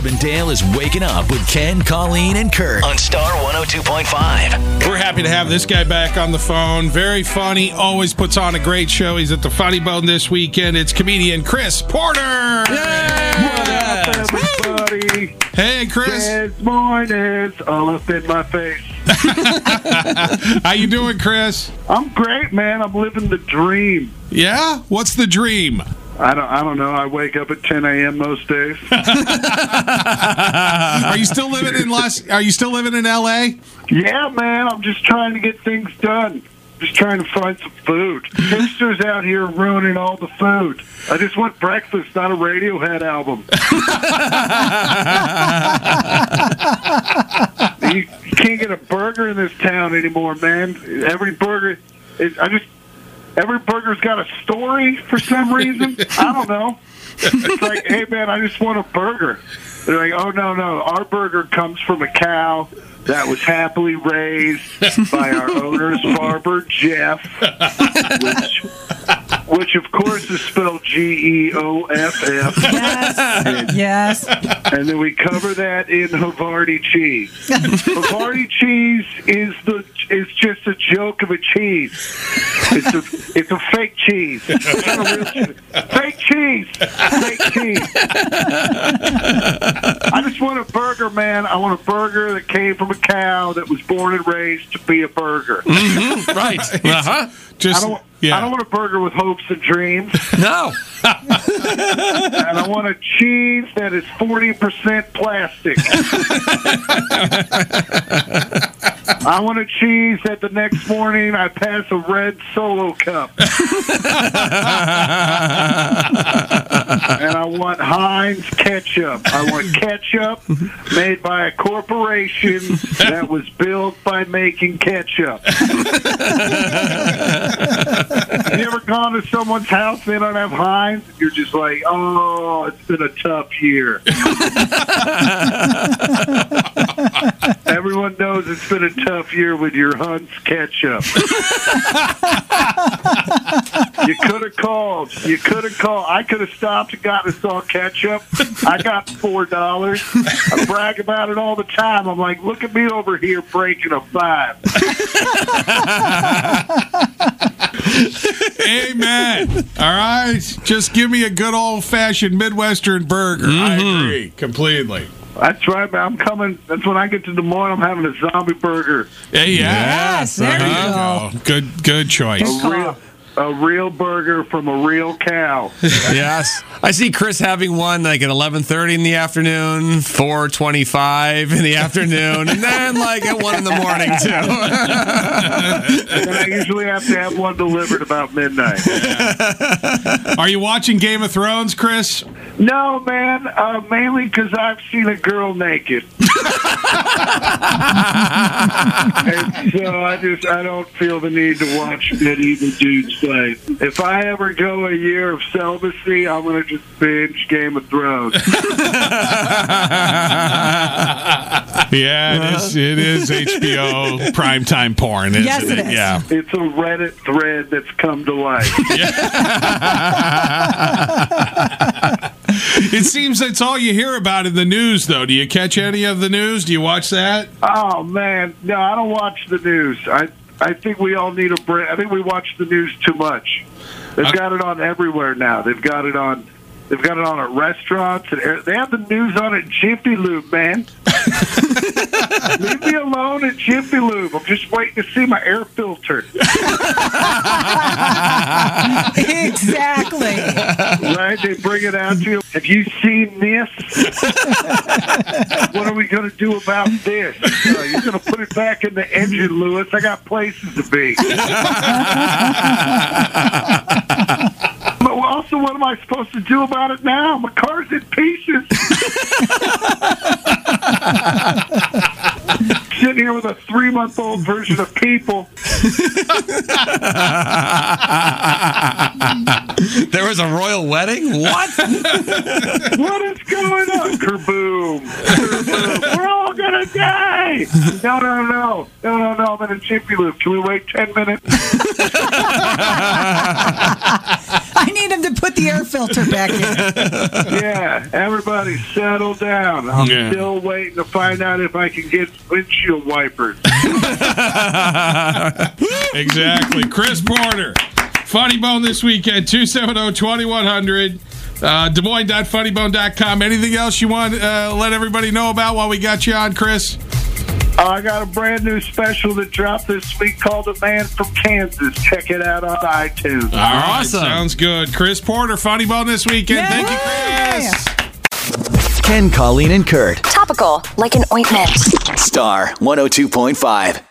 Carbondale is waking up with Ken, Colleen, and Kurt on Star 102.5. We're happy to have this guy back on the phone. Very funny. Always puts on a great show. He's at the Funny Bone this weekend. It's comedian Chris Porter. What up, everybody? Hey, Chris. Good morning. It's all up in my face. How you doing, Chris? I'm great, man. I'm living the dream. Yeah? What's the dream? I don't know. I wake up at 10 a.m. most days. Are you still living in L.A.? Yeah, man. I'm just trying to get things done. Just trying to find some food. Hipsters out here ruining all the food. I just want breakfast, not a Radiohead album. You can't get a burger in this town anymore, man. Every burger's got a story for some reason. I don't know. It's like, hey, man, I just want a burger. They're like, oh, no, our burger comes from a cow that was happily raised by our owner's barber, Jeff, which of course is spelled Geoff. Yes. And then we cover that in Havarti cheese. Havarti cheese is just a joke of a cheese. It's a fake cheese. It's not a real cheese. Fake cheese. Fake cheese. I just want a burger, man. I want a burger that came from a cow that was born and raised to be a burger. Mm-hmm. Right. Uh-huh. I don't want a burger with hopes and dreams. No. And I want a cheese that is 40% plastic. I want a cheese that the next morning I pass a red Solo cup. And I want Heinz ketchup. I want ketchup made by a corporation that was built by making ketchup. Have you ever gone to someone's house and they don't have Heinz? You're just like, oh, it's been a tough year. Everyone knows it's been a tough year with your Hunt's ketchup. You could have called. I could have stopped and gotten us all ketchup. I got $4. I brag about it all the time. I'm like, look at me over here breaking a 5. Amen. All right. Just give me a good old-fashioned Midwestern burger. I agree completely. That's right, man. I'm coming. That's when I get to Des Moines. I'm having a zombie burger. Hey, Yes, there you go. Good choice. A real burger from a real cow. Yes. I see Chris having one like at 11:30 in the afternoon, 4:25 in the afternoon, and then like at 1 in the morning, too. And I usually have to have one delivered about midnight. Are you watching Game of Thrones, Chris? No, man. Mainly because I've seen a girl naked. And so I don't feel the need to watch medieval dudes fight. If I ever go a year of celibacy, I'm going to just binge Game of Thrones. Yeah, it is HBO primetime porn, isn't Yes, it is. Yeah. It's a Reddit thread that's come to life. It seems that's all you hear about in the news, though. Do you catch any of the news? Do you watch that? Oh, man. No, I don't watch the news. I think we all need a break. I think we watch the news too much. They've got it on everywhere now. They've got it on at restaurants. And they have the news on at Jiffy Lube, man. Leave me alone at Jiffy Lube. I'm just waiting to see my air filter. Exactly. Right? They bring it out to you. Have you seen this? What are we going to do about this? You're going to put it back in the engine, Lewis. I got places to be. But also, what am I supposed to do about it now? My car's in pieces. Sitting here with a 3-month-old version of People. There was a royal wedding? What? What is going on? Kerboom. Kerboom. We're all going to die. No. I'm in a Jiffy Lube. Can we wait 10 minutes? I need him to put the air filter back in. Yeah, everybody settle down. I'm still waiting to find out if I can get windshield wipers. Exactly. Chris Porter, Funny Bone this weekend, 270-2100. Des Moines.funnybone.com. Anything else you want to let everybody know about while we got you on, Chris? I got a brand new special that dropped this week called The Man from Kansas. Check it out on iTunes. All right, awesome. Sounds good. Chris Porter, Funny Bone this weekend. Yay! Thank you, Chris. Ken, Colleen, and Kurt. Topical, like an ointment. Star 102.5.